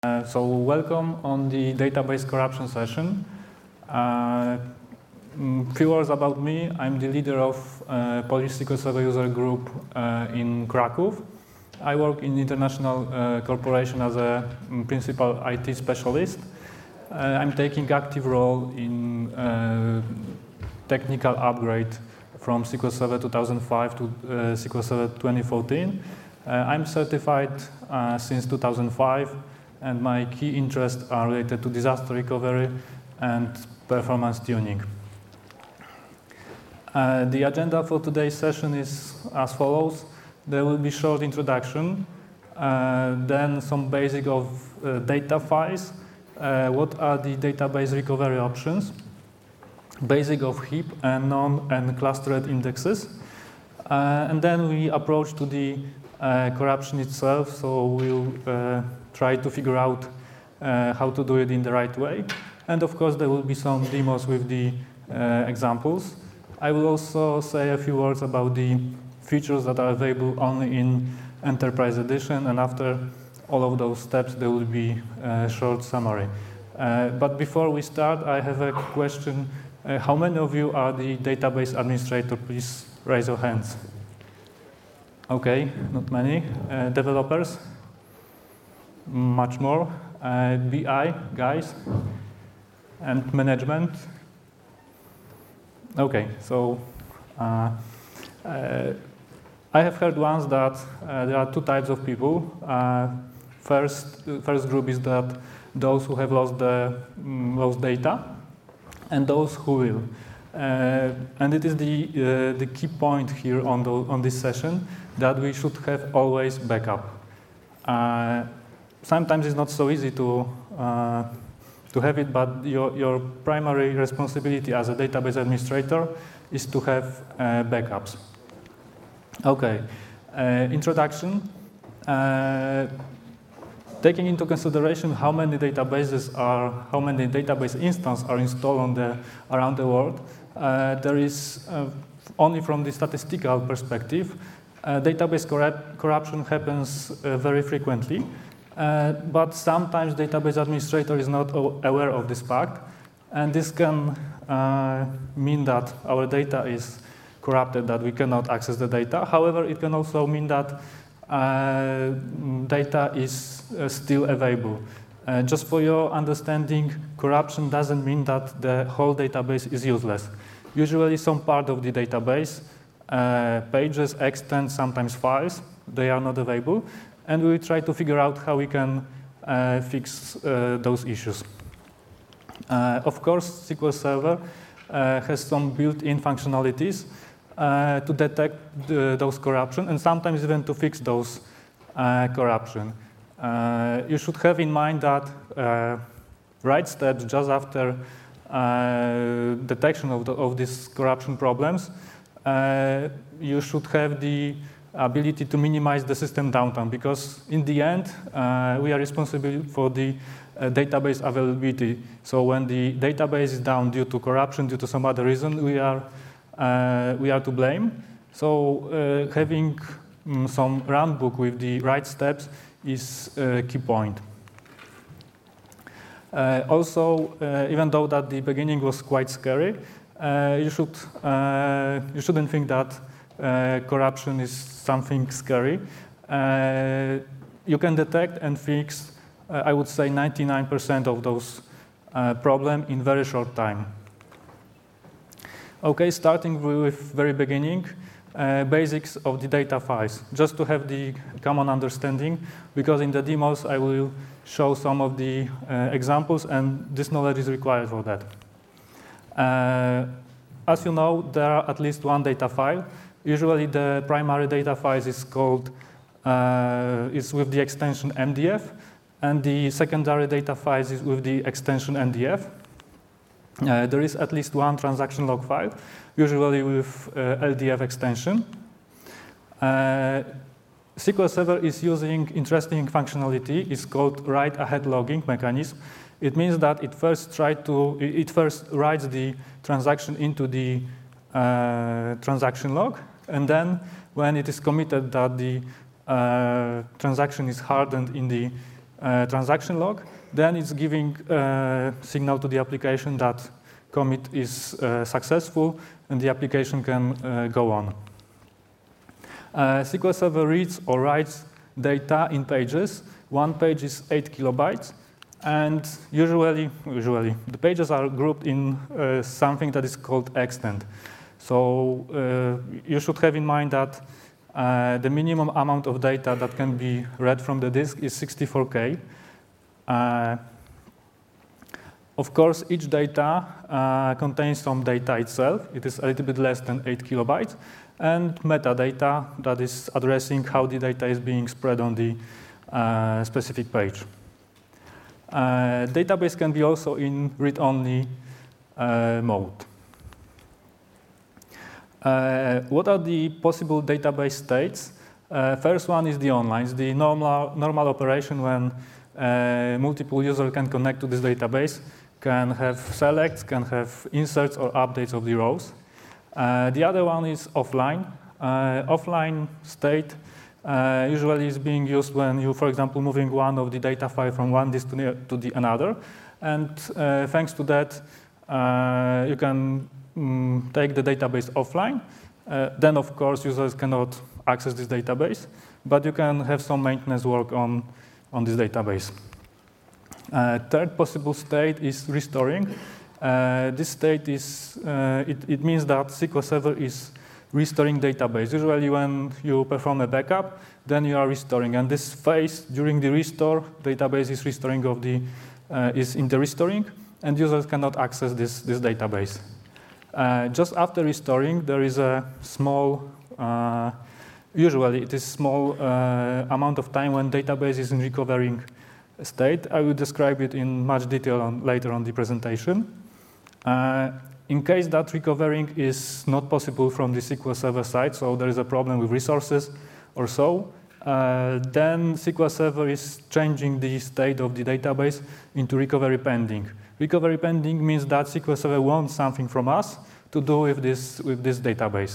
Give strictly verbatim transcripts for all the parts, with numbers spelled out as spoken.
Uh, so welcome on the database corruption session. Uh, few words about me. I'm the leader of uh, Polish S Q L Server user group uh, in Kraków. I work in international uh, corporation as a um, principal I T specialist. Uh, I'm taking active role in uh, technical upgrade from S Q L Server two thousand five to uh, S Q L Server twenty fourteen. Uh, I'm certified uh, since two thousand five. And my key interests are related to disaster recovery and performance tuning. Uh, the agenda for today's session is as follows. There will be short introduction, uh, then some basic of uh, data files, uh, what are the database recovery options, basic of heap and non and clustered indexes, uh, and then we approach to the uh, corruption itself, so we'll uh, try to figure out uh, how to do it in the right way. And of course, there will be some demos with the uh, examples. I will also say a few words about the features that are available only in Enterprise Edition. And after all of those steps, there will be a short summary. Uh, but before we start, I have a question. Uh, how many of you are the database administrator? Please raise your hands. OK, not many. Uh, developers? Much more. Uh, B I, guys, and management. Okay, so uh, uh, I have heard once that uh, there are two types of people. Uh, first, first group is that those who have lost the um, lost data, and those who will. Uh, and it is the uh, the key point here on the on this session that we should have always backup. Uh, Sometimes it's not so easy to uh, to have it, but your, your primary responsibility as a database administrator is to have uh, backups. Okay, uh, introduction. Uh, taking into consideration how many databases are, how many database instances are installed on the around the world, uh, there is uh, only from the statistical perspective, uh, database corrupt, corruption happens uh, very frequently. Uh, but sometimes database administrator is not aware of this fact, and this can uh, mean that our data is corrupted, that we cannot access the data. However, it can also mean that uh, data is uh, still available. Uh, just for your understanding, corruption doesn't mean that the whole database is useless. Usually some part of the database, uh, pages, extents, sometimes files, they are not available. And we will try to figure out how we can uh, fix uh, those issues. Uh, of course, S Q L Server uh, has some built-in functionalities uh, to detect the, those corruption and sometimes even to fix those uh, corruption. Uh, you should have in mind that uh, right steps just after uh, detection of, the, of these corruption problems, uh, you should have the ability to minimize the system downtime, because in the end, uh, we are responsible for the uh, database availability. So when the database is down due to corruption, due to some other reason, we are, uh, we are to blame. So uh, having um, some runbook with the right steps is a key point. Uh, also, uh, even though that the beginning was quite scary, uh, you, should, uh, you shouldn't think that Uh, corruption is something scary. Uh, you can detect and fix, uh, I would say, ninety-nine percent of those uh, problems in very short time. Okay, starting with very beginning, uh, basics of the data files, just to have the common understanding, because in the demos I will show some of the uh, examples, and this knowledge is required for that. Uh, as you know, there are at least one data file. Usually the primary data file is called, uh, is with the extension M D F, and the secondary data file is with the extension N D F. Uh, there is at least one transaction log file, usually with uh, L D F extension. Uh, S Q L Server is using interesting functionality. It's called write-ahead logging mechanism. It means that it first try to, it first writes the transaction into the uh, transaction log, and then when it is committed that the uh, transaction is hardened in the uh, transaction log, then it's giving a signal to the application that commit is uh, successful and the application can uh, go on. Uh, S Q L Server reads or writes data in pages. One page is eight kilobytes, and usually, usually the pages are grouped in uh, something that is called extent. So uh, you should have in mind that uh, the minimum amount of data that can be read from the disk is sixty-four K. Uh, of course, each data uh, contains some data itself. It is a little bit less than eight kilobytes, and metadata that is addressing how the data is being spread on the uh, specific page. Uh, database can be also in read-only uh, mode. Uh, what are the possible database states? Uh, first one is the online. It's the normal, normal operation when uh, multiple users can connect to this database, can have selects, can have inserts or updates of the rows. Uh, the other one is offline. Uh, offline state uh, usually is being used when you, for example, moving one of the data file from one disk to the, to the another. And uh, thanks to that, uh, you can um, take the database offline. Uh, then, of course, users cannot access this database, but you can have some maintenance work on, on this database. Uh, third possible state is restoring. Uh, this state is, uh, it, it means that S Q L Server is restoring database. Usually when you perform a backup, then you are restoring. And this phase during the restore, database is restoring of the, uh, is in the restoring, and users cannot access this, this database. Uh, just after restoring, there is a small, uh, usually it is small uh, amount of time when database is in recovering state. I will describe it in much detail on, later on the presentation. Uh, in case that recovering is not possible from the S Q L Server side, so there is a problem with resources or so, uh, then S Q L Server is changing the state of the database into recovery pending. Recovery pending means that S Q L Server wants something from us to do with this, with this database.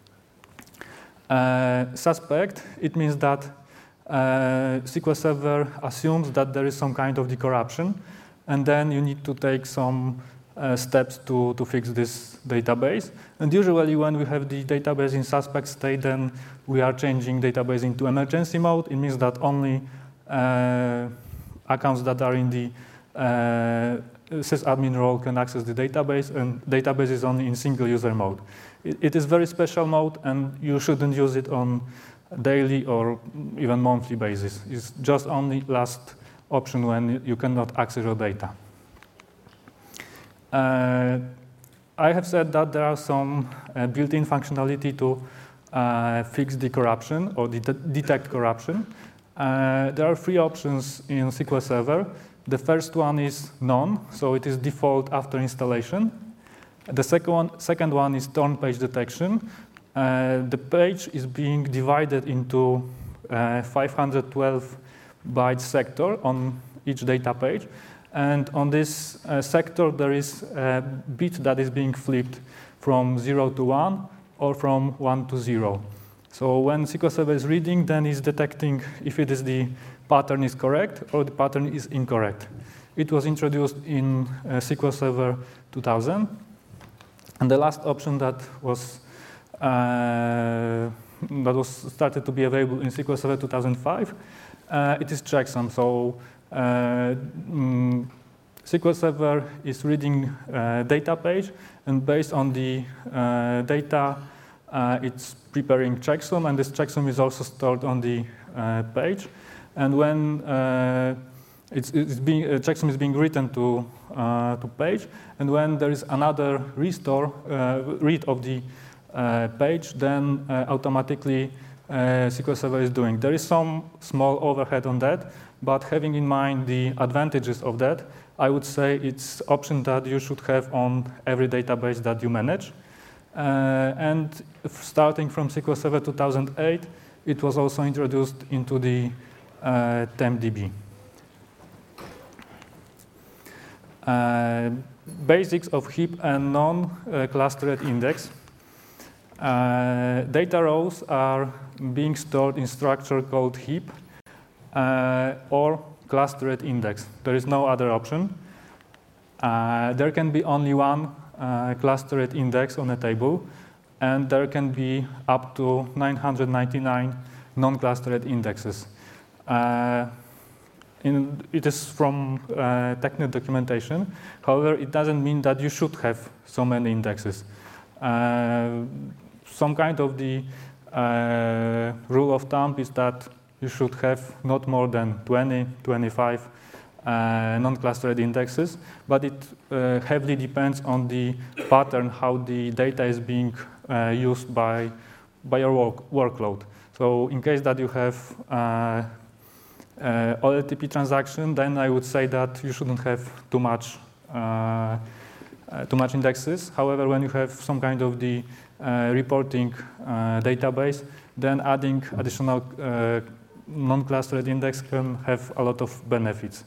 Uh, suspect, it means that uh, S Q L Server assumes that there is some kind of the corruption, and then you need to take some uh, steps to, to fix this database. And usually when we have the database in suspect state, then we are changing database into emergency mode. It means that only uh, accounts that are in the uh, sysadmin role can access the database, and database is only in single user mode. It, it is very special mode, and you shouldn't use it on daily or even monthly basis. It's just only last option when you cannot access your data. Uh, I have said that there are some uh, built-in functionality to uh, fix the corruption or the de detect corruption. Uh, there are three options in S Q L Server. The first one is none, so it is default after installation. The second one, second one is torn page detection. Uh, the page is being divided into uh, five hundred twelve byte sector on each data page. And on this uh, sector, there is a bit that is being flipped from zero to one or from one to zero. So when S Q L Server is reading, then it's detecting if it is the pattern is correct or the pattern is incorrect. It was introduced in uh, S Q L Server two thousand. And the last option that was uh, that was started to be available in S Q L Server two thousand five, uh, it is checksum. So uh, mm, S Q L Server is reading uh, data page, and based on the uh, data, uh, it's preparing checksum, and this checksum is also stored on the uh, page. And when uh, it's, it's being, uh, checksum is being written to uh, to page, and when there is another restore uh, read of the uh, page, then uh, automatically uh, S Q L Server is doing. There is some small overhead on that, but having in mind the advantages of that, I would say it's option that you should have on every database that you manage. Uh, and starting from S Q L Server two thousand eight, it was also introduced into the uh, TempDB. Uh, basics of heap and non-clustered uh, index. Uh, data rows are being stored in structure called heap, uh, or clustered index. There is no other option. Uh, there can be only one uh, clustered index on a table, and there can be up to nine hundred ninety-nine non-clustered indexes. Uh, in, it is from uh, technical documentation. However, it doesn't mean that you should have so many indexes. Uh, some kind of the uh, rule of thumb is that you should have not more than twenty, twenty-five uh, non-clustered indexes, but it uh, heavily depends on the pattern, how the data is being uh, used by, by your work, workload. So in case that you have uh, uh, O L T P transaction, then I would say that you shouldn't have too much, uh, uh, too much indexes. However, when you have some kind of the uh, reporting uh, database, then adding additional uh, non-clustered index can have a lot of benefits.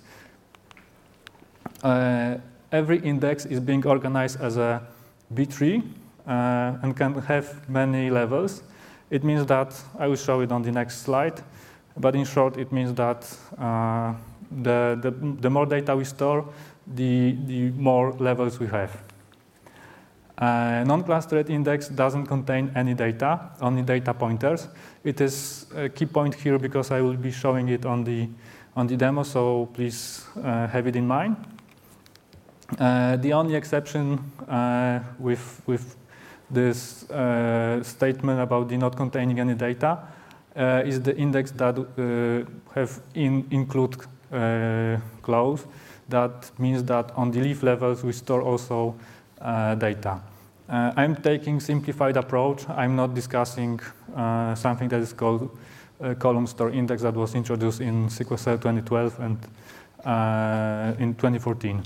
Uh, every index is being organized as a B tree uh, and can have many levels. It means that, I will show it on the next slide, but in short, it means that uh, the, the, the more data we store, the, the more levels we have. Uh, non-clustered index doesn't contain any data, only data pointers. It is a key point here because I will be showing it on the, on the demo, so please uh, have it in mind. Uh, the only exception uh, with, with this uh, statement about the not containing any data uh, is the index that uh, have in include uh, clause. That means that on the leaf levels we store also uh, data. Uh, I'm taking simplified approach. I'm not discussing uh, something that is called a column store index that was introduced in S Q L Server twenty twelve and uh, in twenty fourteen.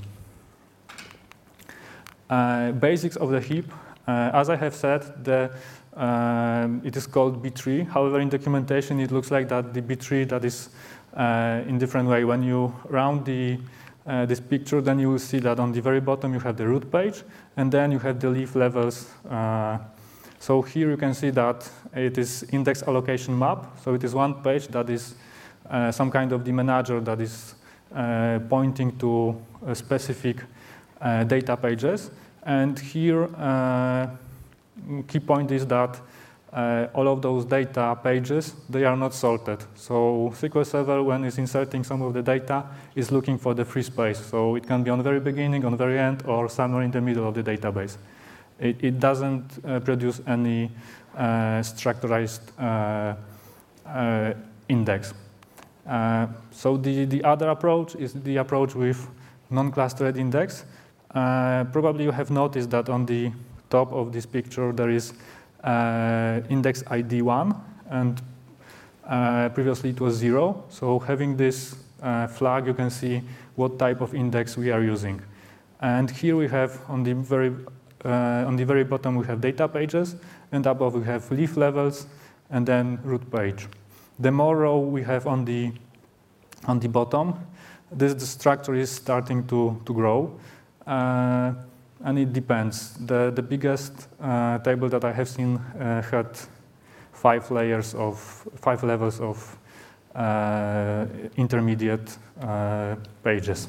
Uh, basics of the heap. Uh, as I have said, the, uh, it is called B tree. However, in documentation, it looks like that the B tree that is uh, in different way. When you round the, uh, this picture, then you will see that on the very bottom you have the root page, and then you have the leaf levels. Uh, so here you can see that it is index allocation map. So it is one page that is uh, some kind of the manager that is uh, pointing to a specific uh, data pages. And here, uh, key point is that uh, all of those data pages, they are not sorted. So S Q L Server, when it's inserting some of the data, is looking for the free space. So it can be on the very beginning, on the very end, or somewhere in the middle of the database. It, it doesn't uh, produce any uh, structurized uh, uh, index. Uh, so the, the other approach is the approach with non-clustered index. Uh, probably you have noticed that on the top of this picture there is uh, index I D one, and uh, previously it was zero. So having this uh, flag, you can see what type of index we are using. And here we have on the very uh, on the very bottom we have data pages, and above we have leaf levels, and then root page. The more row we have on the on the bottom, this the structure is starting to to grow. Uh, and it depends. The, the biggest uh, table that I have seen uh, had five layers of, five levels of uh, intermediate uh, pages.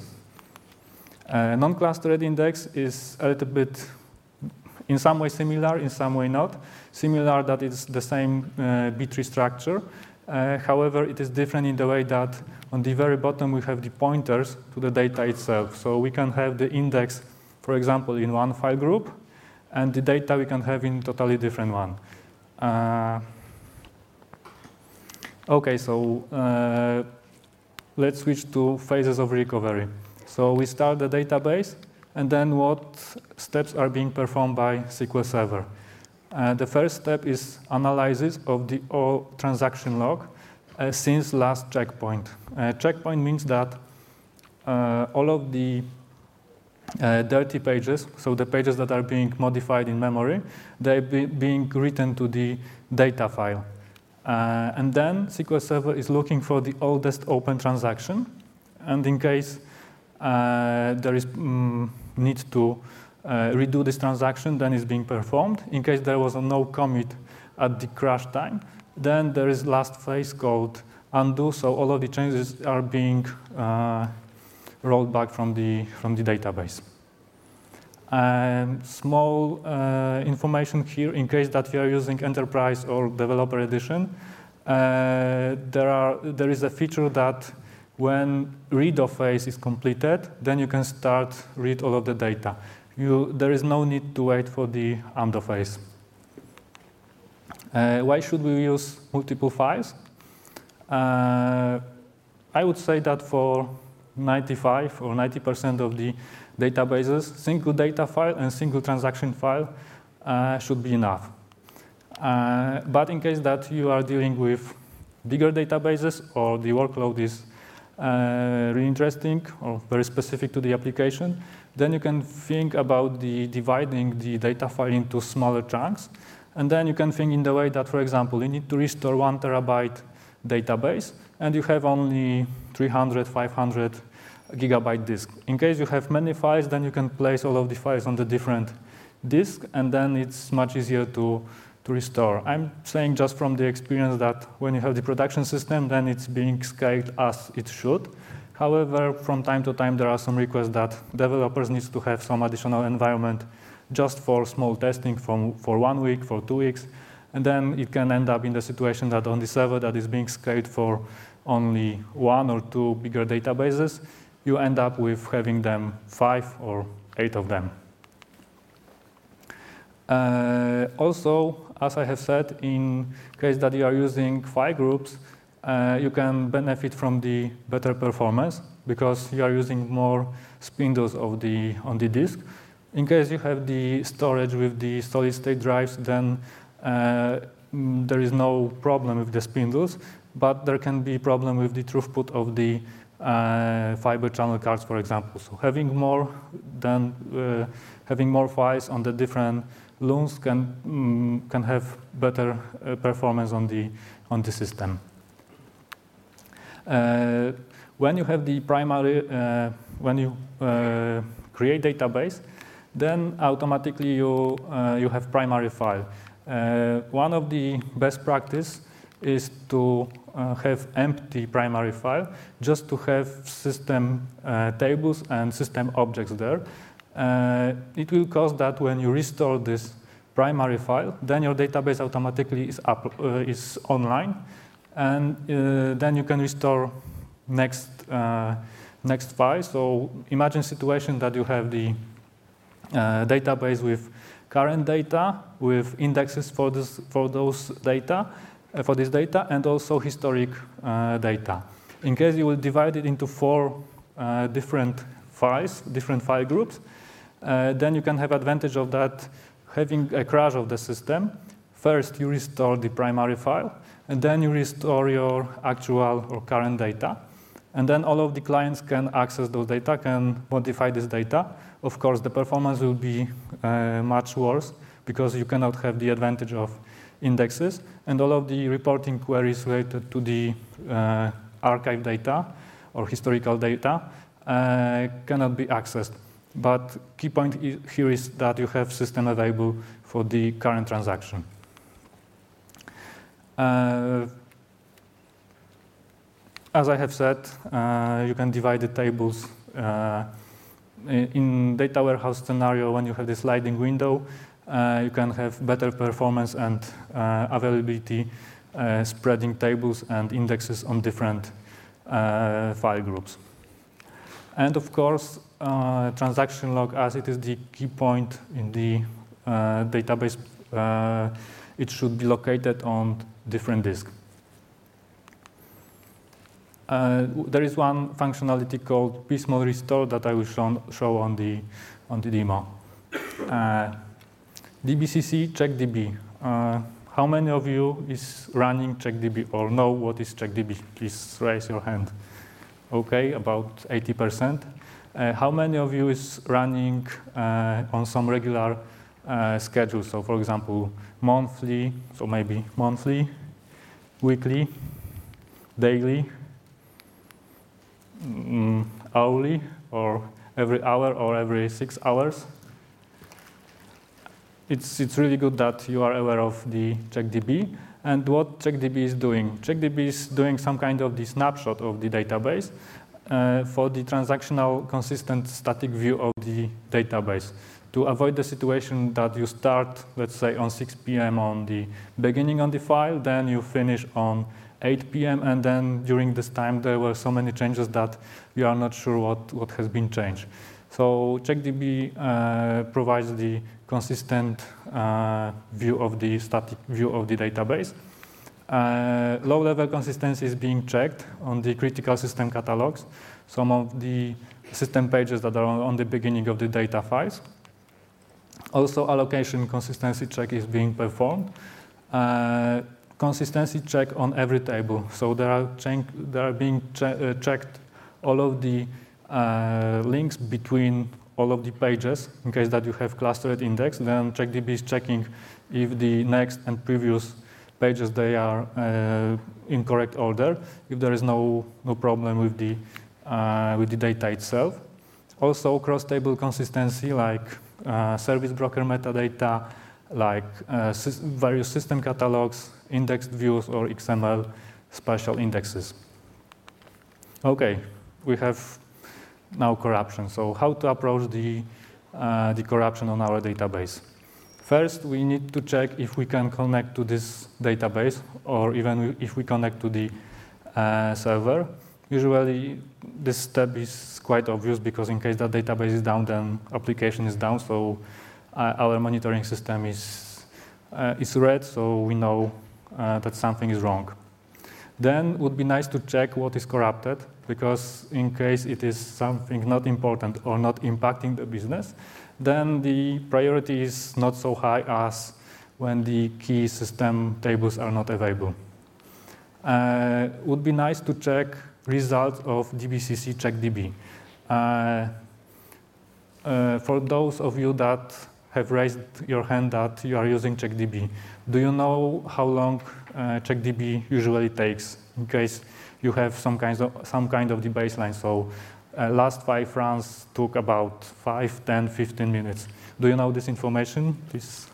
Uh, non-clustered index is a little bit, in some way similar, in some way not. Similar that it's the same uh, B tree structure. Uh, however, it is different in the way that on the very bottom we have the pointers to the data itself. So we can have the index, for example, in one file group, and the data we can have in totally different one. Uh, okay, so uh, let's switch to phases of recovery. So we start the database, and then what steps are being performed by S Q L Server. Uh, the first step is analysis of the O transaction log uh, since last checkpoint. Uh, checkpoint means that uh, all of the uh, dirty pages, so the pages that are being modified in memory, they're be being written to the data file. Uh, and then S Q L Server is looking for the oldest open transaction, and in case uh, there is mm, need to Uh, redo this transaction, then it's being performed. In case there was a no commit at the crash time, then there is last phase called undo, so all of the changes are being uh, rolled back from the, from the database. Um, small uh, information here in case that you are using Enterprise or Developer Edition. Uh, there, are, there is a feature that when read of phase is completed, then you can start read all of the data. You, there is no need to wait for the undo phase. Uh, why should we use multiple files? Uh, I would say that for ninety-five or ninety percent of the databases, single data file and single transaction file uh, should be enough. Uh, but in case that you are dealing with bigger databases or the workload is uh, really interesting or very specific to the application, then you can think about the dividing the data file into smaller chunks. And then you can think in the way that, for example, you need to restore one terabyte database, and you have only three hundred, five hundred gigabyte disk. In case you have many files, then you can place all of the files on the different disk, and then it's much easier to, to restore. I'm saying just from the experience that when you have the production system, then it's being scaled as it should. However, from time to time, there are some requests that developers need to have some additional environment just for small testing from, for one week, for two weeks. And then it can end up in the situation that on the server that is being scaled for only one or two bigger databases, you end up with having them five or eight of them. Uh, also, as I have said, in case that you are using file groups, uh, you can benefit from the better performance because you are using more spindles of the, on the disk. In case you have the storage with the solid-state drives, then uh, there is no problem with the spindles, but there can be problem with the throughput of the uh, fiber channel cards, for example. So having more than uh, having more files on the different looms can um, can have better uh, performance on the on the system. Uh, when you have the primary, uh, when you uh, create database, then automatically you, uh, you have primary file. Uh, one of the best practice is to uh, have empty primary file, just to have system uh, tables and system objects there. Uh, it will cause that when you restore this primary file, then your database automatically is, up, uh, is online, and uh, then you can restore next, uh, next file. So imagine a situation that you have the Uh, database with current data, with indexes for this for those data, uh, for this data, and also historic uh, data. In case you will divide it into four uh, different files, different file groups, uh, then you can have advantage of that having a crash of the system. First, you restore the primary file, and then you restore your actual or current data. And then all of the clients can access those data, can modify this data. Of course, the performance will be uh, much worse because you cannot have the advantage of indexes. And all of the reporting queries related to the uh, archive data or historical data uh, cannot be accessed. But key point here is that you have system available for the current transaction. Uh, As I have said, uh, you can divide the tables. Uh, in data warehouse scenario, when you have the sliding window, uh, you can have better performance and uh, availability, uh, spreading tables and indexes on different uh, file groups. And of course, uh, transaction log, as it is the key point in the uh, database, uh, it should be located on different disks. Uh, there is one functionality called piecemeal restore that I will show, show on the on the demo. Uh, D B C C CheckDB. Uh, how many of you is running CheckDB or know what is CheckDB? Please raise your hand. Okay, about eighty percent. Uh, how many of you is running uh, on some regular uh, schedule? So, for example, monthly. So maybe monthly, weekly, daily. Mm, hourly, or every hour, or every six hours. It's, it's really good that you are aware of the CheckDB. And what CheckDB is doing? CheckDB is doing some kind of the snapshot of the database uh, for the transactional consistent static view of the database, to avoid the situation that you start, let's say, on six p m on the beginning on the file, then you finish on eight p m, and then during this time there were so many changes that you are not sure what, what has been changed. So CheckDB uh, provides the consistent uh, view of the static view of the database. Uh, low-level consistency is being checked on the critical system catalogs, some of the system pages that are on, on the beginning of the data files. Also, allocation consistency check is being performed. Uh, consistency check on every table. So there are, there are being che uh, checked all of the uh, links between all of the pages in case that you have clustered index. Then CheckDB is checking if the next and previous pages, they are uh, in correct order, if there is no, no problem with the, uh, with the data itself. Also, cross-table consistency, like uh, service broker metadata, like uh, sy various system catalogs, indexed views, or X M L special indexes. Okay, we have now corruption. So how to approach the, uh, the corruption on our database? First, we need to check if we can connect to this database, or even if we connect to the uh, server. Usually, this step is quite obvious, because in case that database is down, then application is down. So uh, our monitoring system is, uh, is red, so we know uh, that something is wrong. Then it would be nice to check what is corrupted, because in case it is something not important or not impacting the business, then the priority is not so high as when the key system tables are not available. Uh, it would be nice to check results of D B C C CheckDB. Uh, uh, for those of you that have raised your hand that you are using CheckDB, do you know how long uh, CheckDB usually takes in case you have some kinds of some kind of the baseline? So uh, last five runs took about five, ten, fifteen minutes. Do you know this information, please?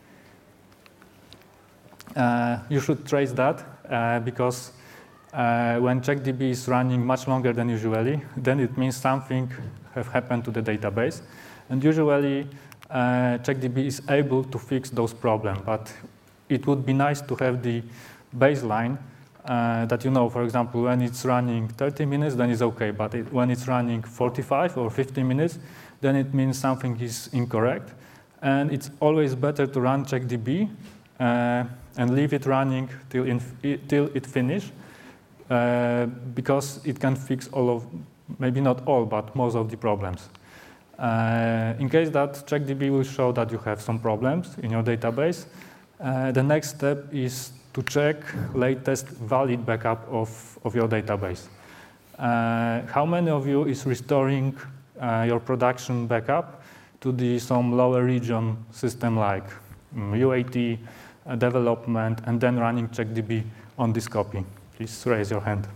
Uh, you should trace that uh, because uh, when CheckDB is running much longer than usually, then it means something have happened to the database. And usually uh, CheckDB is able to fix those problems, but it would be nice to have the baseline uh, that you know, for example, when it's running thirty minutes, then it's okay, but it, when it's running forty-five or fifty minutes, then it means something is incorrect. And it's always better to run CheckDB uh, and leave it running till, in, till it finishes, uh, because it can fix all of, maybe not all, but most of the problems. Uh, in case that CheckDB will show that you have some problems in your database, uh, the next step is to check latest valid backup of, of your database. Uh, how many of you is restoring uh, your production backup to the some lower region system like um, U A T, uh, development, and then running CheckDB on this copy? Please raise your hand.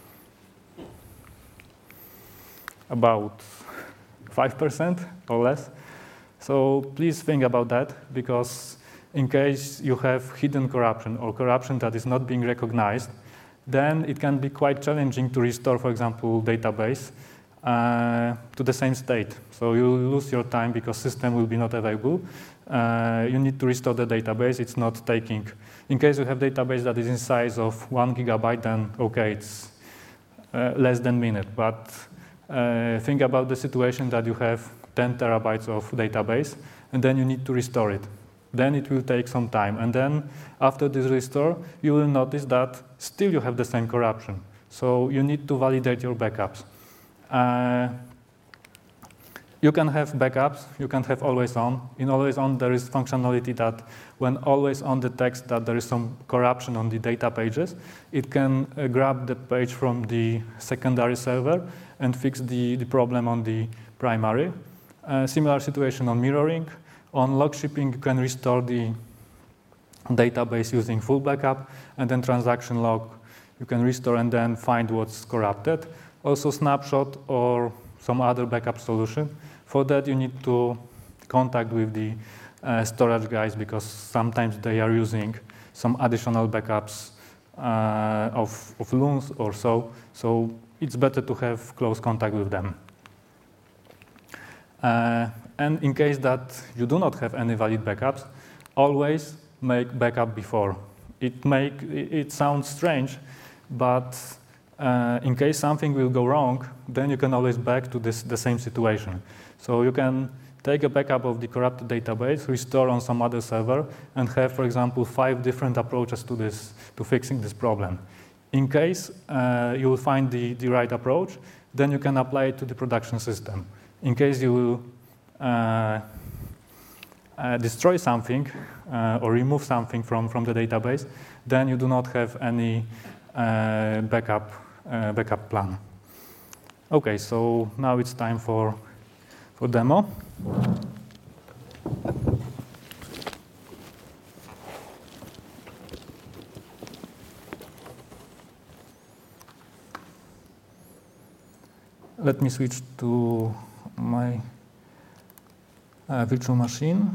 About five percent or less. So please think about that, because in case you have hidden corruption or corruption that is not being recognized, then it can be quite challenging to restore, for example, database uh, to the same state. So you lose your time because system will be not available. Uh, you need to restore the database. It's not taking, in case you have database that is in size of one gigabyte, then okay, it's uh, less than a minute. But uh, think about the situation that you have ten terabytes of database, and then you need to restore it. Then it will take some time. And then after this restore, you will notice that still you have the same corruption. So you need to validate your backups. Uh, you can have backups. You can have always on. In always on, there is functionality that when always on detects that there is some corruption on the data pages, it can uh, grab the page from the secondary server and fix the, the problem on the primary. Uh, similar situation on mirroring. On log shipping, you can restore the database using full backup, and then transaction log, you can restore and then find what's corrupted. Also snapshot or some other backup solution. For that, you need to contact with the uh, storage guys, because sometimes they are using some additional backups uh, of, of loons or so. So it's better to have close contact with them. Uh, and in case that you do not have any valid backups, always make backup before. It, make, it sounds strange, but uh, in case something will go wrong, then you can always back to this, the same situation. So you can take a backup of the corrupted database, restore on some other server, and have, for example, five different approaches to this, to fixing this problem. In case uh, you will find the, the right approach, then you can apply it to the production system. In case you will uh, uh, destroy something uh, or remove something from, from the database, then you do not have any uh, backup, uh, backup plan. Okay, so now it's time for, for demo. Let me switch to my uh, virtual machine.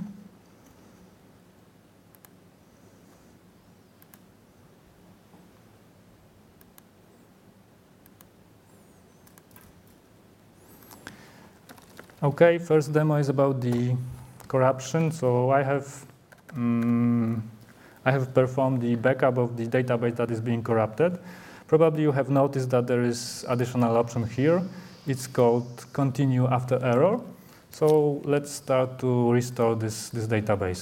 Okay, first demo is about the corruption. So I have um, I have performed the backup of the database that is being corrupted. Probably you have noticed that there is additional option here. It's called continue after error. So let's start to restore this, this database.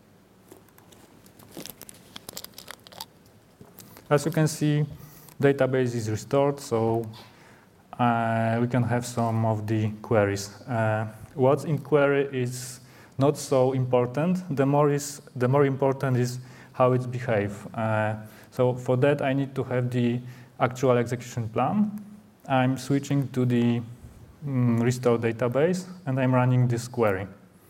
As you can see, database is restored, so uh, we can have some of the queries. Uh, what's in query is not so important. The more, is, the more important is how it behaves. Uh, so for that, I need to have the actual execution plan. I'm switching to the mm, restore database, and I'm running this query.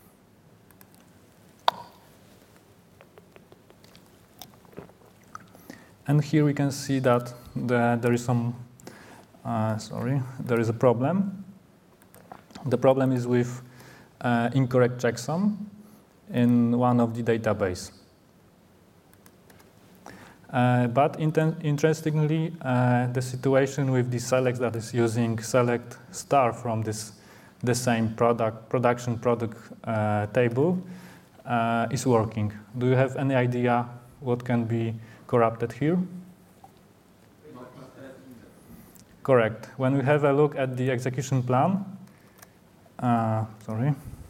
And here we can see that the, there is some, uh, sorry, there is a problem. The problem is with uh, incorrect checksum in one of the database. Uh, but interestingly, uh, the situation with the select that is using select star from this the same product production product uh, table uh, is working. Do you have any idea what can be corrupted here? Correct. When we have a look at the execution plan, uh, sorry,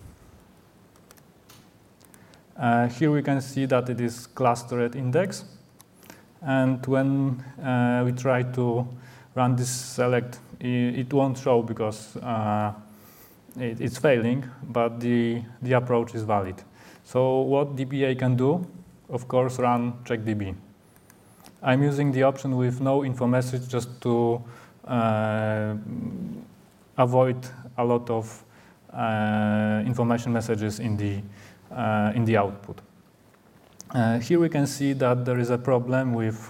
uh, here we can see that it is clustered index. And when uh, we try to run this select, it won't show because uh, it, it's failing, but the, the approach is valid. So what D B A can do, of course, run checkdb. I'm using the option with no info message just to uh, avoid a lot of uh, information messages in the, uh, in the output. Uh, here we can see that there is a problem with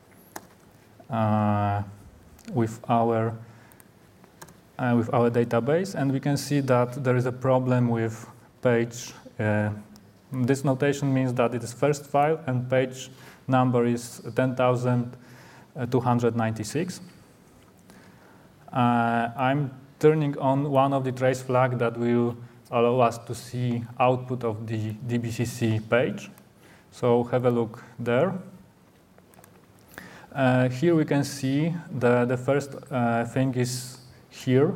uh, with our uh, with our database, and we can see that there is a problem with page. Uh, this notation means that it is first file and page number is ten thousand two hundred ninety-six. Uh, I'm turning on one of the trace flag that will allow us to see output of the D B C C page. So have a look there. Uh, here we can see the, the first uh, thing is here.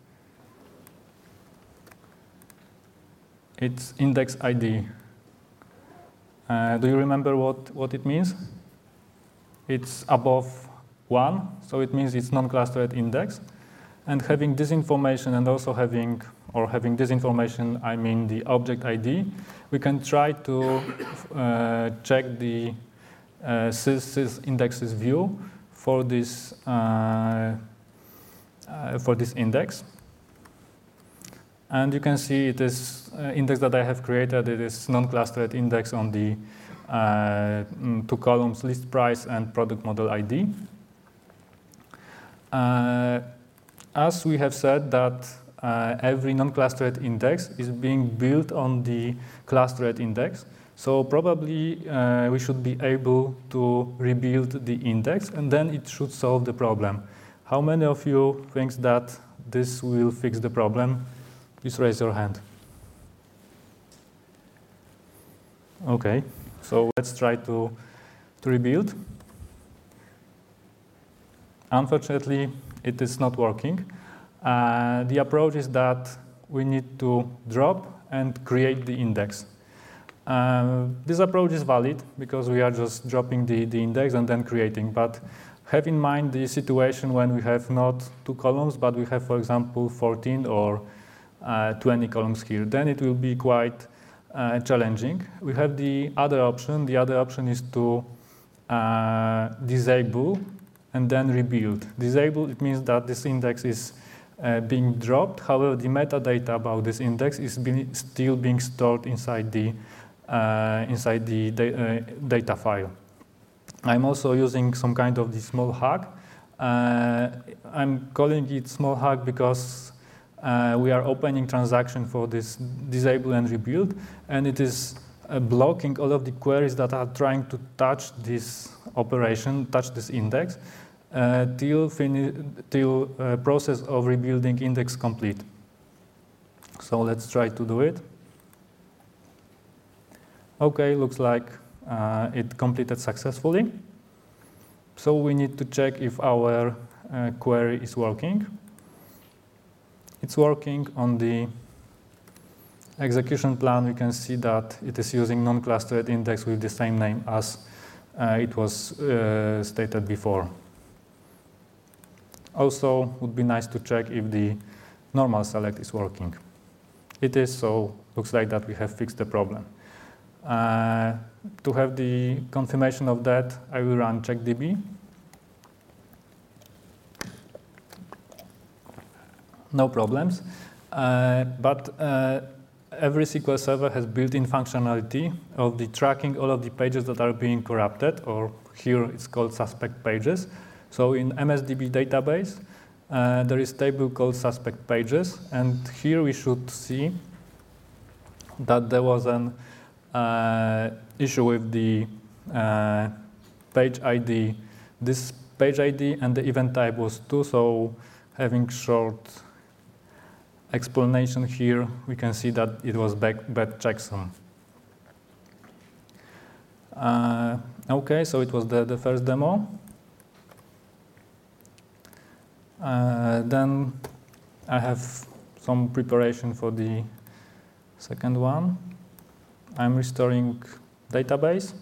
It's index I D. Uh, do you remember what, what it means? It's above one, so it means it's non-clustered index. And having this information and also having, or having this information, I mean the object I D, we can try to uh, check the uh, sys, sys indexes view for this uh, uh, for this index. And you can see it is uh, index that I have created. It is non-clustered index on the uh, two columns, list price and product model I D. Uh, as we have said that uh, every non-clustered index is being built on the clustered index. So probably uh, we should be able to rebuild the index, and then it should solve the problem. How many of you think that this will fix the problem? Please raise your hand. Okay, so let's try to, to rebuild. Unfortunately, it is not working. Uh, the approach is that we need to drop and create the index. Uh, this approach is valid because we are just dropping the, the index and then creating. But have in mind the situation when we have not two columns, but we have, for example, fourteen or uh, twenty columns here. Then it will be quite uh, challenging. We have the other option. The other option is to uh, disable and then rebuild. Disable, it means that this index is uh, being dropped. However, the metadata about this index is being, still being stored inside the, uh, inside the da uh, data file. I'm also using some kind of the small hack. Uh, I'm calling it small hack because uh, we are opening transaction for this disable and rebuild, and it is uh, blocking all of the queries that are trying to touch this operation, touch this index, uh, till fini till uh, process of rebuilding index complete. So let's try to do it. Okay, looks like uh, it completed successfully. So we need to check if our uh, query is working. It's working. On the execution plan, we can see that it is using non-clustered index with the same name as uh, it was uh, stated before. Also, would be nice to check if the normal select is working. It is, so looks like that we have fixed the problem. Uh, to have the confirmation of that, I will run checkdb. No problems, uh, but uh, every S Q L Server has built-in functionality of the tracking all of the pages that are being corrupted, or here it's called suspect pages. So in M S D B database, uh, there is a table called suspect pages, and here we should see that there was an uh, issue with the uh, page I D. This page I D and the event type was two, so having short explanation here, we can see that it was back, bad checksum. Uh, okay, so it was the, the first demo. Uh, then I have some preparation for the second one. I'm restoring database.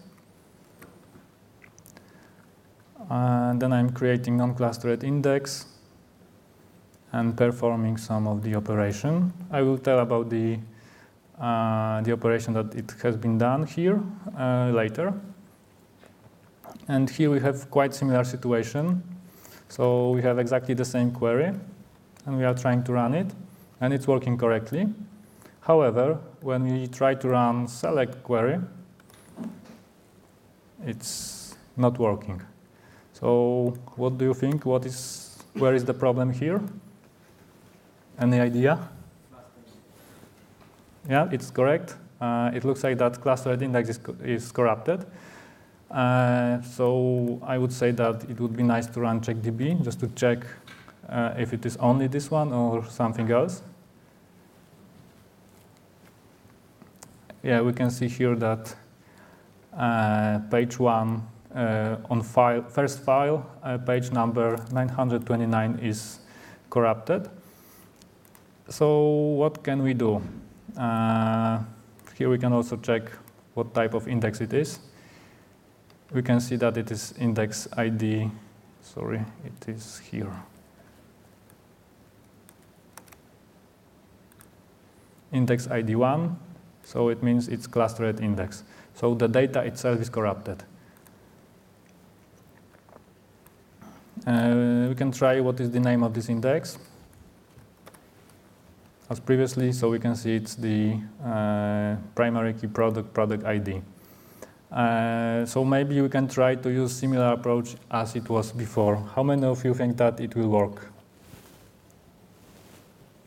Uh, then I'm creating non-clustered index and performing some of the operation. I will tell about the, uh, the operation that it has been done here uh, later. And here we have quite similar situation. So we have exactly the same query, and we are trying to run it, and it's working correctly. However, when we try to run select query, it's not working. So what do you think? What is, where is the problem here? Any idea? Yeah, it's correct. Uh, it looks like that clustered index is, co is corrupted. Uh, so I would say that it would be nice to run checkdb just to check uh, if it is only this one or something else. Yeah, we can see here that uh, page one uh, on file, first file, uh, page number nine hundred twenty-nine is corrupted. So what can we do? Uh, here we can also check what type of index it is. We can see that it is index I D, sorry, it is here. Index I D one, so it means it's clustered index. So the data itself is corrupted. Uh, we can try what is the name of this index. As previously, so we can see it's the uh, primary key product product I D. Uh, so maybe we can try to use similar approach as it was before. How many of you think that it will work?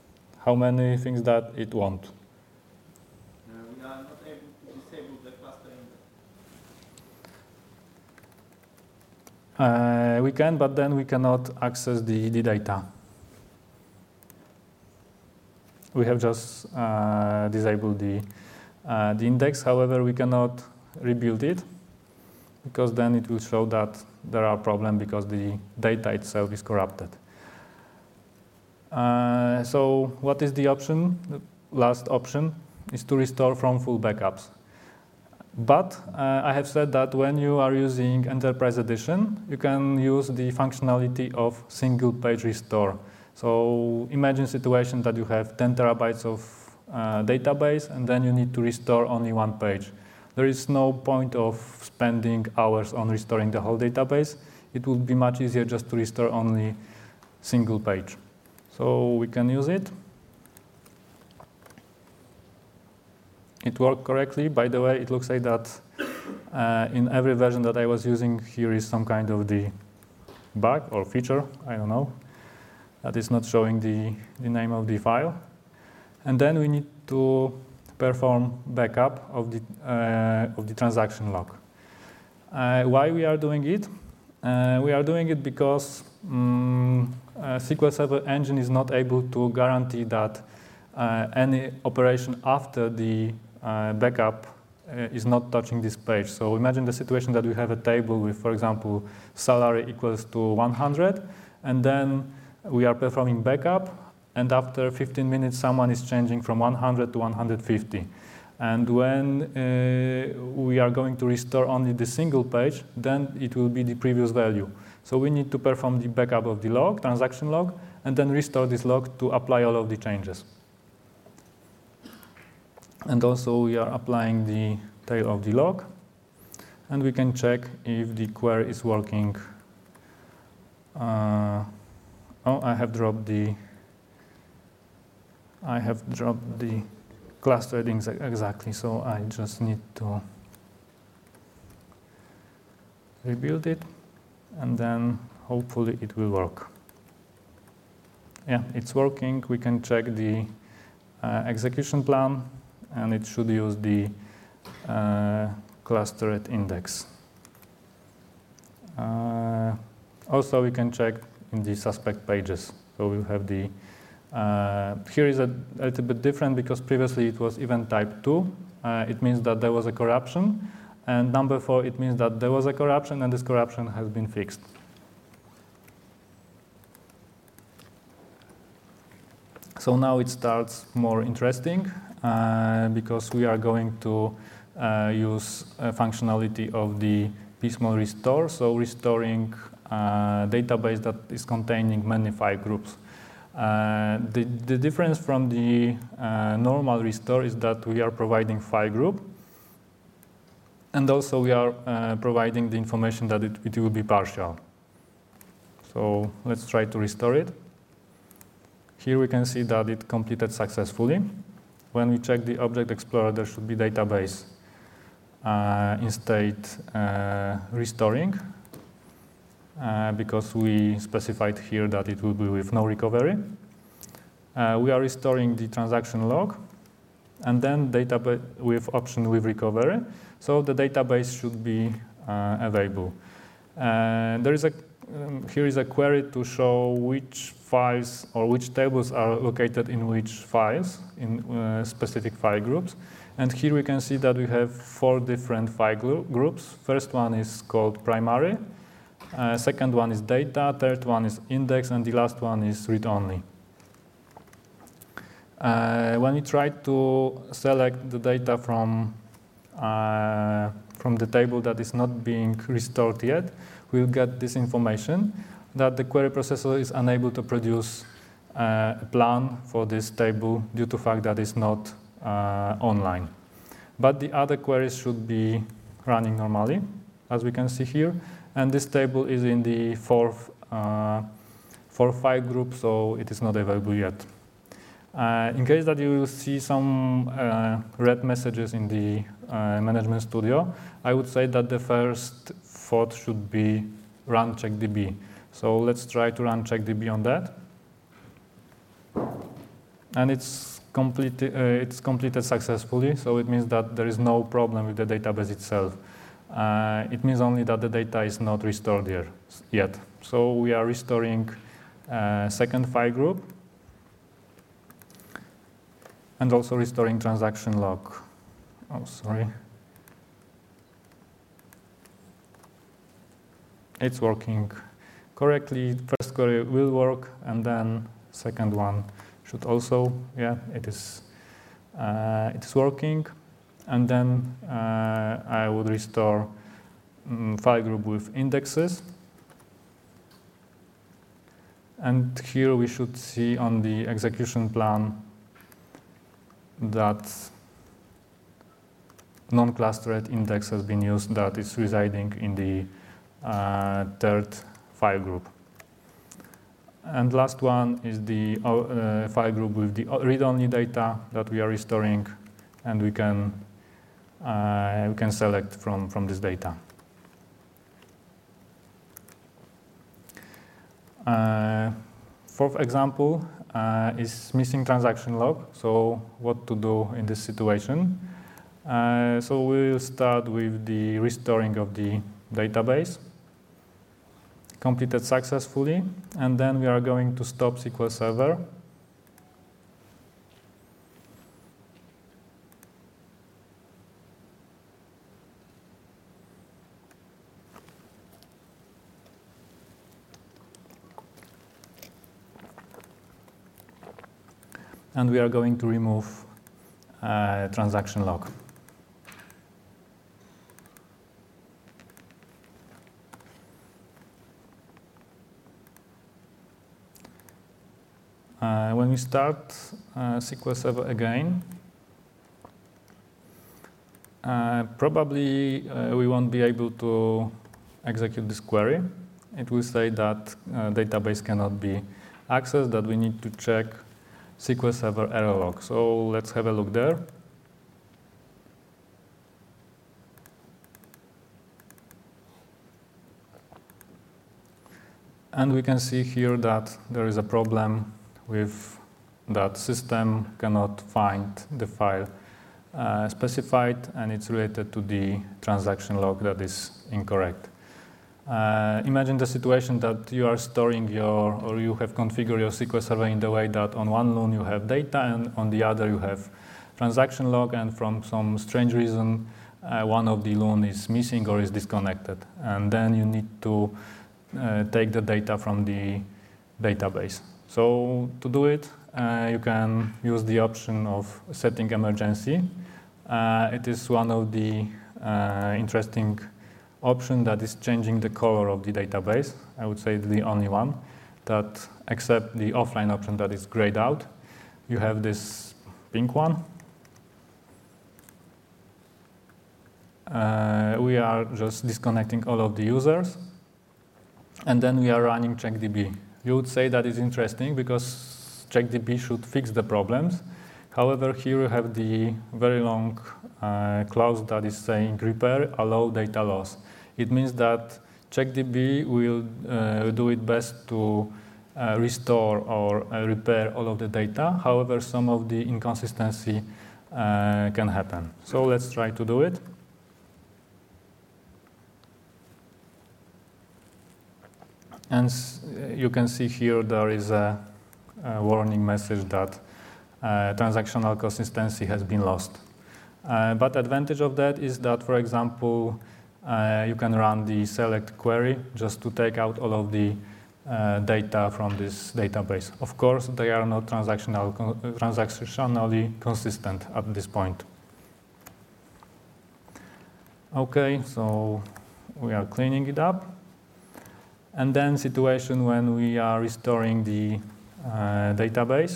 How many think that it won't? Uh, we are not able to disable the cluster Uh, we can, but then we cannot access the, the data. We have just uh, disabled the, uh, the index. However, we cannot rebuild it because then it will show that there are problems because the data itself is corrupted. Uh, so what is the option? The last option is to restore from full backups. But uh, I have said that when you are using Enterprise Edition, you can use the functionality of single page restore. So imagine a situation that you have ten terabytes of uh, database and then you need to restore only one page. There is no point of spending hours on restoring the whole database. It would be much easier just to restore only single page. So we can use it. It worked correctly. By the way, it looks like that uh, in every version that I was using, here is some kind of the bug or feature, I don't know, that is not showing the, the name of the file. And then we need to perform backup of the, uh, of the transaction log. Uh, why we are doing it? Uh, we are doing it because um, uh, S Q L Server Engine is not able to guarantee that uh, any operation after the uh, backup uh, is not touching this page. So imagine the situation that we have a table with, for example, salary equals to one hundred, and then we are performing backup, and after fifteen minutes, someone is changing from one hundred to one hundred fifty. And when uh, we are going to restore only the single page, then it will be the previous value. So we need to perform the backup of the log, transaction log, and then restore this log to apply all of the changes. And also we are applying the tail of the log, and we can check if the query is working. Uh, oh, I have dropped the I have dropped the class threading exactly, so I just need to rebuild it, and then hopefully it will work. Yeah, it's working. We can check the uh, execution plan, and it should use the uh, clustered index. Uh, also, we can check in the suspect pages. So we'll have the Uh, here is a, a little bit different because previously it was event type two. Uh, it means that there was a corruption. And number four, it means that there was a corruption and this corruption has been fixed. So now it starts more interesting uh, because we are going to uh, use a functionality of the piecemeal restore. So restoring a database that is containing many file groups. Uh, the, the difference from the uh, normal restore is that we are providing file group, and also we are uh, providing the information that it, it will be partial. So let's try to restore it. Here we can see that it completed successfully. When we check the Object Explorer, there should be database uh, in state uh, restoring. Uh, because we specified here that it will be with no recovery. Uh, we are restoring the transaction log, and then database with option with recovery. So the database should be uh, available. Uh, there is a um, here is a query to show which files or which tables are located in which files in uh, specific file groups. And here we can see that we have four different file groups. First one is called primary. Uh, second one is data, third one is index, and the last one is read-only. Uh, when we try to select the data from, uh, from the table that is not being restored yet, we'll get this information that the query processor is unable to produce uh, a plan for this table due to the fact that it's not uh, online. But the other queries should be running normally, as we can see here. And this table is in the fourth, uh, fourth file group, so it is not available yet. Uh, in case that you will see some uh, red messages in the uh, Management Studio, I would say that the first thought should be run checkdb. So let's try to run checkdb on that. And it's, complete, uh, it's completed successfully, so it means that there is no problem with the database itself. uh, it means only that the data is not restored here yet. So we are restoring a second file group and also restoring transaction log. Oh, sorry. It's working correctly. First query will work, and then second one should also, yeah, it is, uh, it is working. And then uh, I would restore um, file group with indexes. And here we should see on the execution plan that non-clustered index has been used that is residing in the uh, third file group. And last one is the uh, file group with the read-only data that we are restoring, and we can uh, we can select from from this data. Uh, fourth example uh, is missing transaction log. So what to do in this situation? Uh, so we will start with the restoring of the database, completed successfully, and then we are going to stop S Q L Server. And we are going to remove uh, transaction log. Uh, when we start uh, S Q L Server again, uh, probably uh, we won't be able to execute this query. It will say that uh, database cannot be accessed, that we need to check S Q L Server error log. So let's have a look there. And we can see here that there is a problem with that system cannot find the file uh, specified, and it's related to the transaction log that is incorrect. Uh, imagine the situation that you are storing your, or you have configured your S Q L Server in the way that on one loon you have data and on the other you have transaction log, and from some strange reason uh, one of the loon is missing or is disconnected. And then you need to uh, take the data from the database. So to do it, uh, you can use the option of setting emergency. Uh, it is one of the uh, interesting option that is changing the color of the database. I would say the only one that, except the offline option that is grayed out. You have this pink one. Uh, we are just disconnecting all of the users, and then we are running CheckDB. You would say that is interesting because CheckDB should fix the problems. However, here you have the very long uh, clause that is saying repair allow data loss. It means that CheckDB will uh, do it best to uh, restore or uh, repair all of the data. However, some of the inconsistency uh, can happen. So let's try to do it. And you can see here there is a, a warning message that uh, transactional consistency has been lost. Uh, but advantage of that is that, for example, uh, you can run the select query just to take out all of the uh, data from this database. Of course, they are not transactional, transactionally consistent at this point. Okay, so we are cleaning it up. And then situation when we are restoring the uh, database,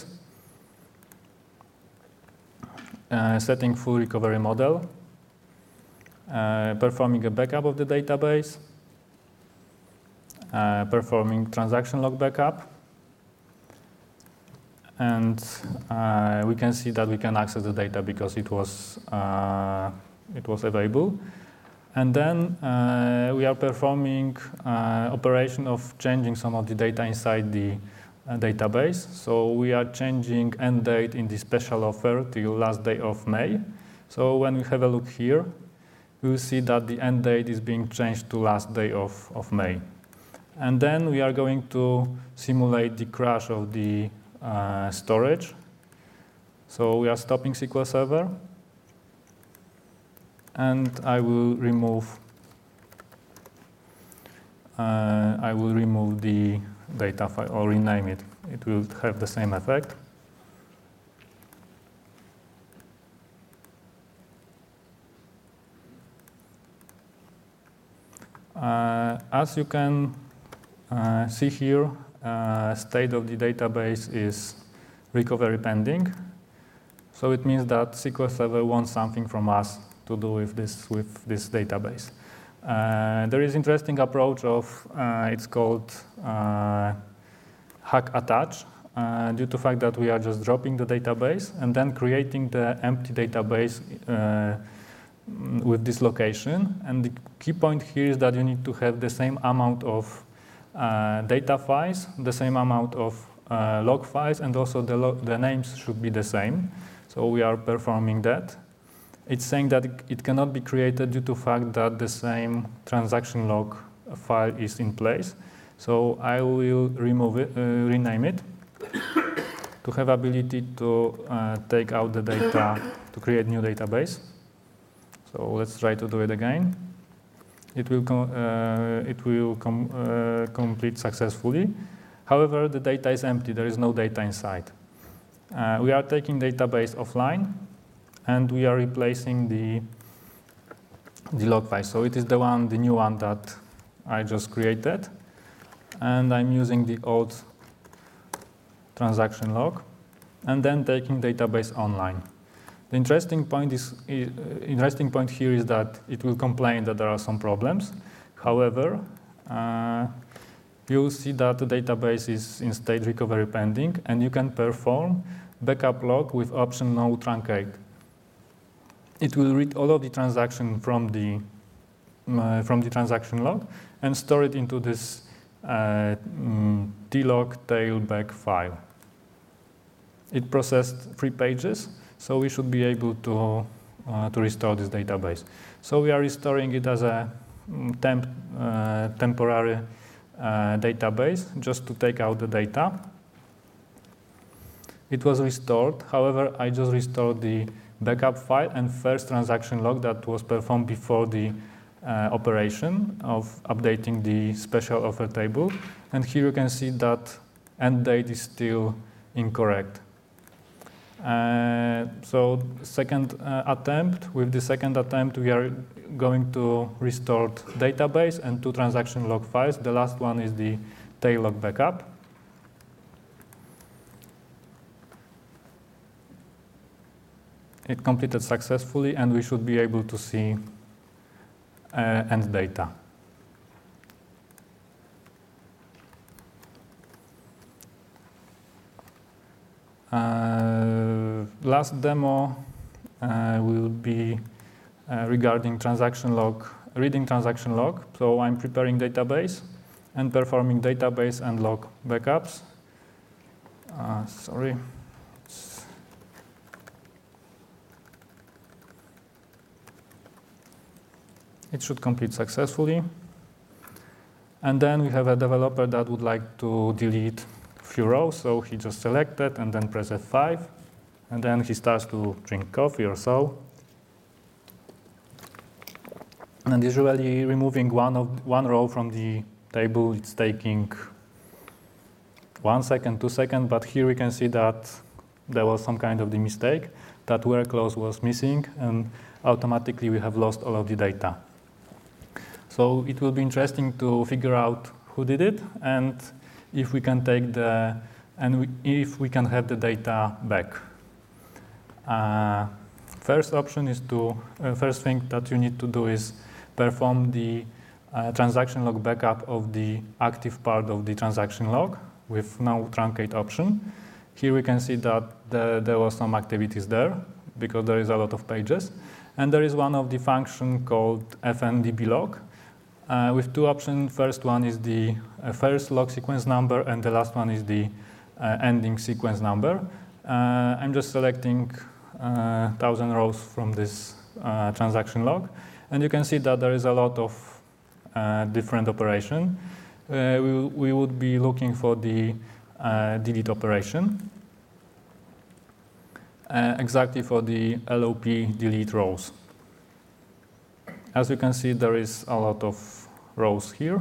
uh, setting full recovery model, uh, performing a backup of the database, uh, performing transaction log backup, and uh, we can see that we can access the data because it was uh, it was available. And then uh, we are performing uh, operation of changing some of the data inside the uh, database. So we are changing end date in the special offer till last day of May. So when we have a look here, we will see that the end date is being changed to last day of, of May. And then we are going to simulate the crash of the uh, storage. So we are stopping S Q L Server. And I will remove uh, I will remove the data file or rename it. It will have the same effect. Uh, as you can uh, see here, uh, state of the database is recovery pending. So it means that S Q L Server wants something from us to do with this with this database. Uh, there is interesting approach of uh, it's called uh, hack attach, uh, due to the fact that we are just dropping the database and then creating the empty database uh, with this location. And the key point here is that you need to have the same amount of uh, data files, the same amount of uh, log files, and also the, lo the names should be the same. So we are performing that. It's saying that it cannot be created due to the fact that the same transaction log file is in place. So I will remove it, uh, rename it to have ability to uh, take out the data to create new database. So let's try to do it again. It will com uh, it will com uh, complete successfully. However, the data is empty. There is no data inside. Uh, we are taking database offline, and we are replacing the the log file. So it is the one, the new one that I just created, and I'm using the old transaction log, and then taking database online. The interesting point is uh, interesting point here is that it will complain that there are some problems. However, uh, you will see that the database is in state recovery pending, and you can perform backup log with option no truncate. It will read all of the transaction from the uh, from the transaction log and store it into this uh, mm, tlog tailback file. It processed three pages, so we should be able to uh, to restore this database. So we are restoring it as a temp uh, temporary uh, database just to take out the data. It was restored. However, I just restored the backup file and first transaction log that was performed before the uh, operation of updating the special offer table. And here you can see that end date is still incorrect. Uh, so second uh, attempt, with the second attempt, we are going to restore database and two transaction log files. The last one is the tail log backup. It completed successfully, and we should be able to see uh, end data. Uh, last demo uh, will be uh, regarding transaction log, reading transaction log. So I'm preparing database and performing database and log backups. Uh, sorry. It should complete successfully. And then we have a developer that would like to delete a few rows. So he just selected and then press F five. And then he starts to drink coffee or so. And usually removing one, of, one row from the table, it's taking one second, two seconds. But here we can see that there was some kind of the mistake, that where clause was missing. And automatically we have lost all of the data. So it will be interesting to figure out who did it and if we can take the and we, if we can have the data back. Uh, first option is to uh, first thing that you need to do is perform the uh, transaction log backup of the active part of the transaction log with no truncate option. Here we can see that the, there was some activities there because there is a lot of pages, and there is one of the function called fndblog. Uh, with two options. First one is the uh, first log sequence number, and the last one is the uh, ending sequence number. Uh, I'm just selecting uh, one thousand rows from this uh, transaction log, And you can see that there is a lot of uh, different operation. Uh, we, we would be looking for the uh, delete operation, uh, exactly for the L O P delete rows. As you can see, there is a lot of rows here.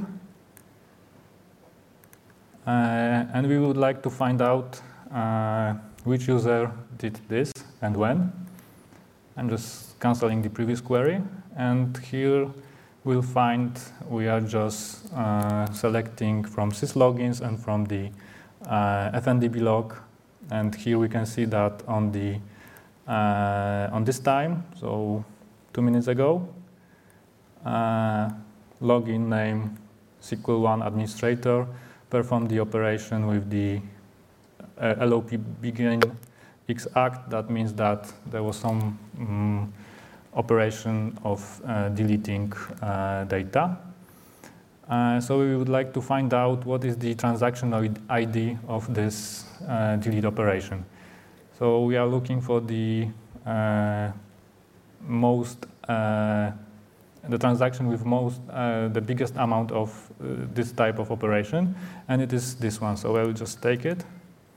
Uh, and we would like to find out uh, which user did this and when. I'm just canceling the previous query. And here we'll find we are just uh, selecting from syslogins and from the uh, F N D B log. And here we can see that on the uh, on this time, so two minutes ago, uh, login name S Q L one administrator performed the operation with the uh, L O P begin exact. That means that there was some um, operation of uh, deleting uh, data. Uh, so we would like to find out what is the transaction I D of this uh, delete operation. So we are looking for the uh, most, uh, the transaction with most, uh, the biggest amount of uh, this type of operation, and it is this one. So I will just take it.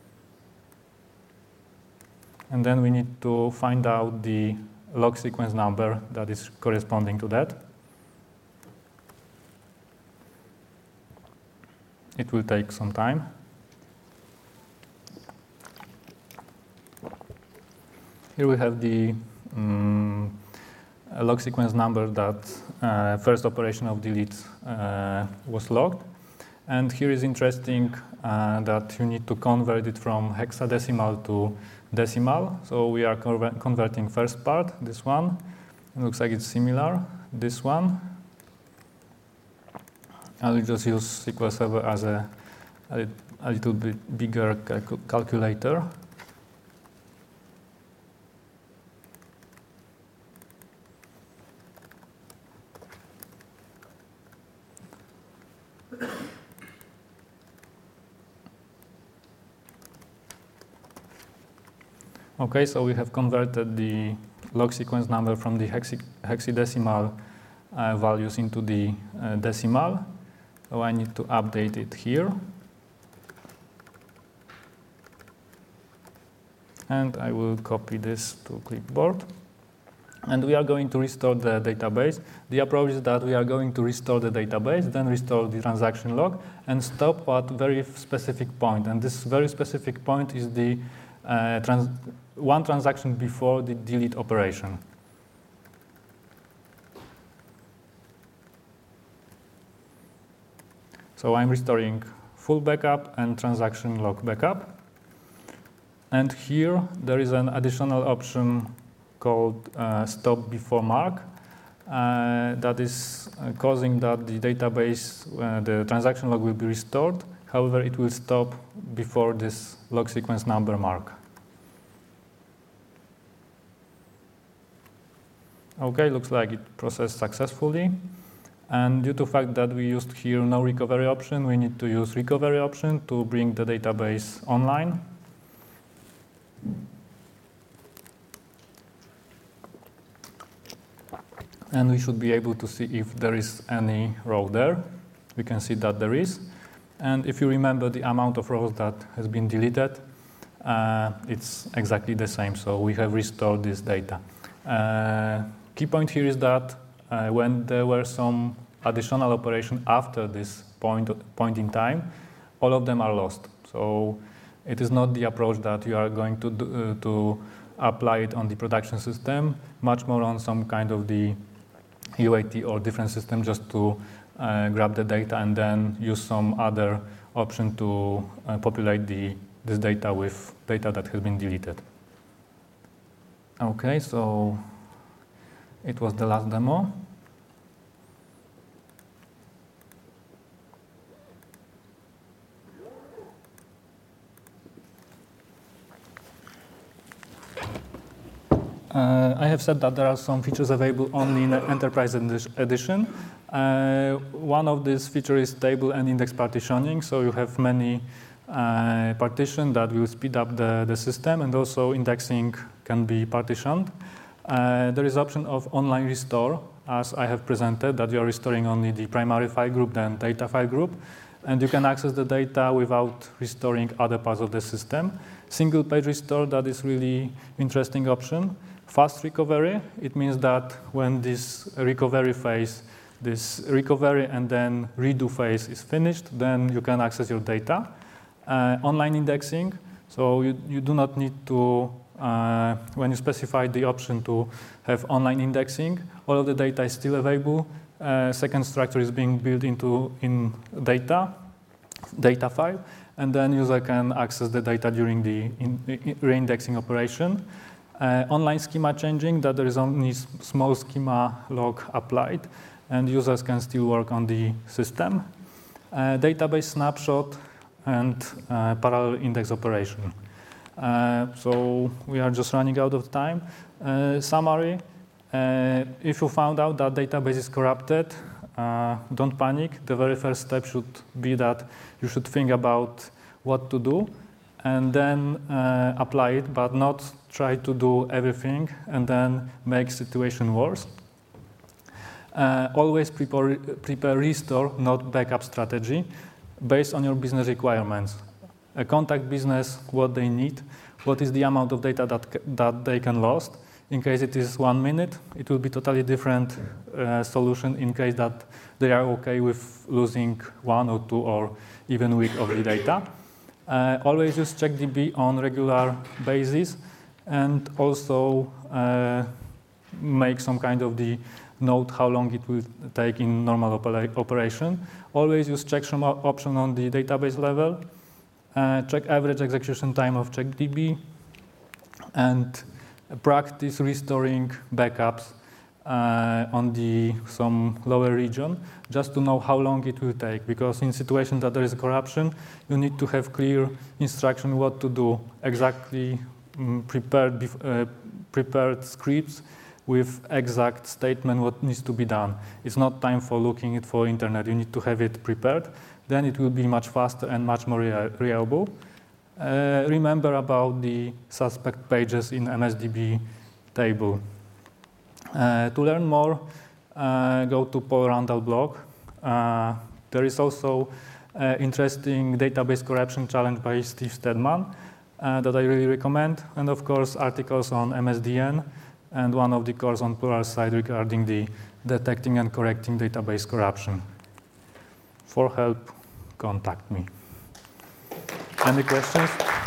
And then we need to find out the log sequence number that is corresponding to that. It will take some time. Here we have the um, log sequence number that uh, first operation of delete uh, was logged. And here is interesting uh, that you need to convert it from hexadecimal to decimal. So we are converting first part, this one. It looks like it's similar, this one. I will just use S Q L Server as a, a, a little bit bigger calc calculator. Okay, so we have converted the log sequence number from the hexi hexadecimal uh, values into the uh, decimal. So I need to update it here. And I will copy this to clipboard. And we are going to restore the database. The approach is that we are going to restore the database, then restore the transaction log, and stop at very specific point. And this very specific point is the uh, trans one transaction before the delete operation. So I'm restoring full backup and transaction log backup. And here there is an additional option called uh, stop before mark uh, that is uh, causing that the database, uh, the transaction log will be restored. However, it will stop before this log sequence number mark. Okay, looks like it processed successfully. And due to the fact that we used here no recovery option, we need to use recovery option to bring the database online. And we should be able to see if there is any row there. We can see that there is. And if you remember the amount of rows that has been deleted, uh, it's exactly the same. So we have restored this data. Uh, key point here is that uh, when there were some additional operation after this point, point in time, all of them are lost. So it is not the approach that you are going to, do, uh, to apply it on the production system, much more on some kind of the U A T or different system just to uh, grab the data and then use some other option to uh, populate the, this data with data that has been deleted. Okay, so it was the last demo. Uh, I have said that there are some features available only in the Enterprise Edition. Uh, one of these features is table and index partitioning. So you have many uh, partitions that will speed up the, the system, and also indexing can be partitioned. Uh, there is option of online restore as I have presented, that you are restoring only the primary file group, then data file group, and you can access the data without restoring other parts of the system. Single page restore, that is really interesting option. Fast recovery, it means that when this recovery phase, this recovery and then redo phase is finished, then you can access your data. Uh, online indexing, so you, you do not need to, uh, when you specify the option to have online indexing, all of the data is still available. Uh, second structure is being built into in data, data file, and then user can access the data during the in, in reindexing operation. Uh, online schema changing, that there is only small schema log applied, and users can still work on the system. Uh, database snapshot and uh, parallel index operation. Uh, so we are just running out of time. Uh, summary, uh, if you found out that database is corrupted, uh, don't panic. The very first step should be that you should think about what to do and then uh, apply it, but not try to do everything and then make situation worse. Uh, always prepare, prepare restore, not backup strategy, based on your business requirements. A contact business what they need, what is the amount of data that, that they can lose. In case it is one minute, it will be totally different uh, solution in case that they are okay with losing one or two or even week of the data. Uh, always use CheckDB on regular basis and also uh, make some kind of the note how long it will take in normal opera operation. Always use checksum option on the database level. Uh, check average execution time of CheckDB and practice restoring backups uh, on the some lower region just to know how long it will take, because in situation that there is corruption, you need to have clear instruction what to do, exactly um, prepared, uh, prepared scripts with exact statement what needs to be done. It's not time for looking it for internet, you need to have it prepared, then it will be much faster and much more reliable. Uh, remember about the suspect pages in M S D B table. Uh, to learn more, uh, go to Paul Randall blog. Uh, there is also uh, interesting database corruption challenge by Steve Stedman uh, that I really recommend, and of course articles on M S D N and one of the course on Pluralsight regarding the detecting and correcting database corruption. For help, contact me. Any questions?